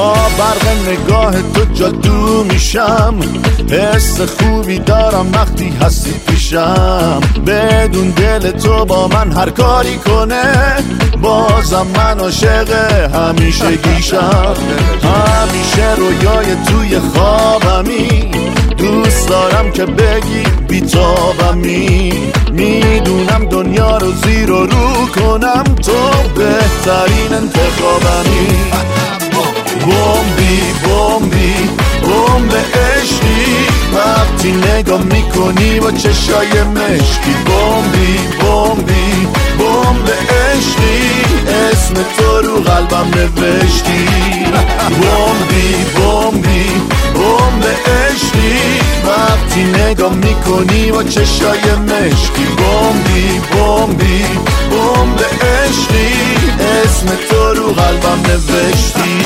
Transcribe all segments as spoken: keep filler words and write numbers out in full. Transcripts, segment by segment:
با برق نگاه تو جادو میشم، حس خوبی دارم وقتی هستی پیشم. بدون دل تو با من هر کاری کنه، بازم من عاشق همیشه گیشم. همیشه رویای توی خوابمی، دوست دارم که بگی بیتابمی. میدونم دنیا رو زیر و رو کنم، تو بهترین انتخابمی. بمبی بمبی بمب عشقی، وقتی نگاه میکنی با چشای مشکی. بمبی بمبی بمب عشقی، اسم تو رو قلبم نوشتی. بمبی بمبی بمب عشقی، وقتی نگاه میکنی با چشای مشکی. بمبی بمبی بمب عشقی، اسم تو رو قلبم نوشتی.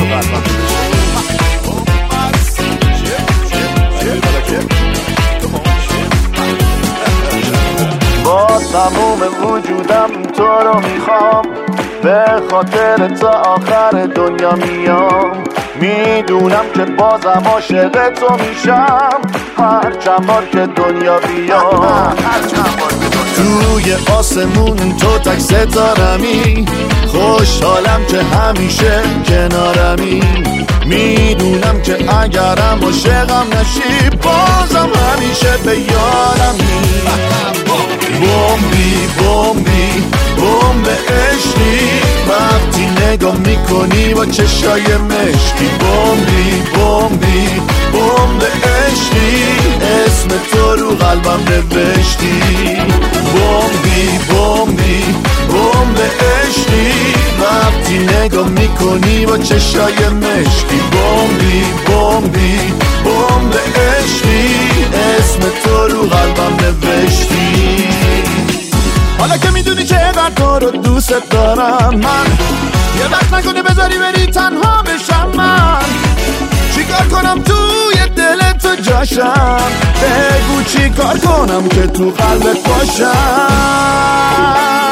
با تموم وجودم تو رو میخوام، به خاطر تا آخر دنیا میام. میدونم که بازم عاشق تو میشم، هر چند بار که دنیا بیام. توی آسمون تو تک ستارمی، خوشحالم که همیشه کنارمی. میدونم که اگرم عاشقم نشی، بازم همیشه به یارمی. بمبی بمبی بمب عشقی، وقتی نگاه میکنی با چشای مشکی. بمبی بمبی بمب عشقی، اسم تو رو قلبم نوشتی. بمبی بمبی بمب عشقی، وقتی نگاه میکنی با چشای مشکی. بمبی بمبی بمب عشقی، اسم تو رو قلبم نوشتی. حالا که میدونی چقدر تو رو دوست دارم من، یه وقت نکنه بذاری بری تنها بشم من. چیکار کنم توی دل تو جاشم، بگو چیکار کنم که تو قلبت باشم.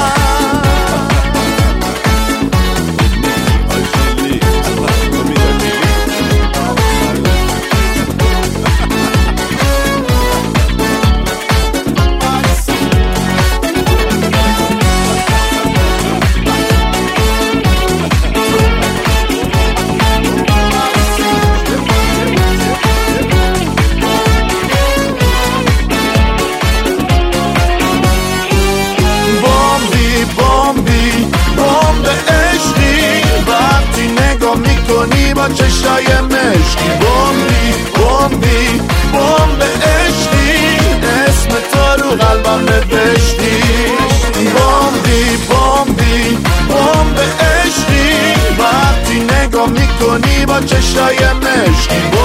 با چشای مشکی. بمبی بمبی بمب عشقی، اسم تو رو قلبم نوشتی. بمبی بمبی بمب عشقی، وقتی نگاه میکنی با چشای مشکی.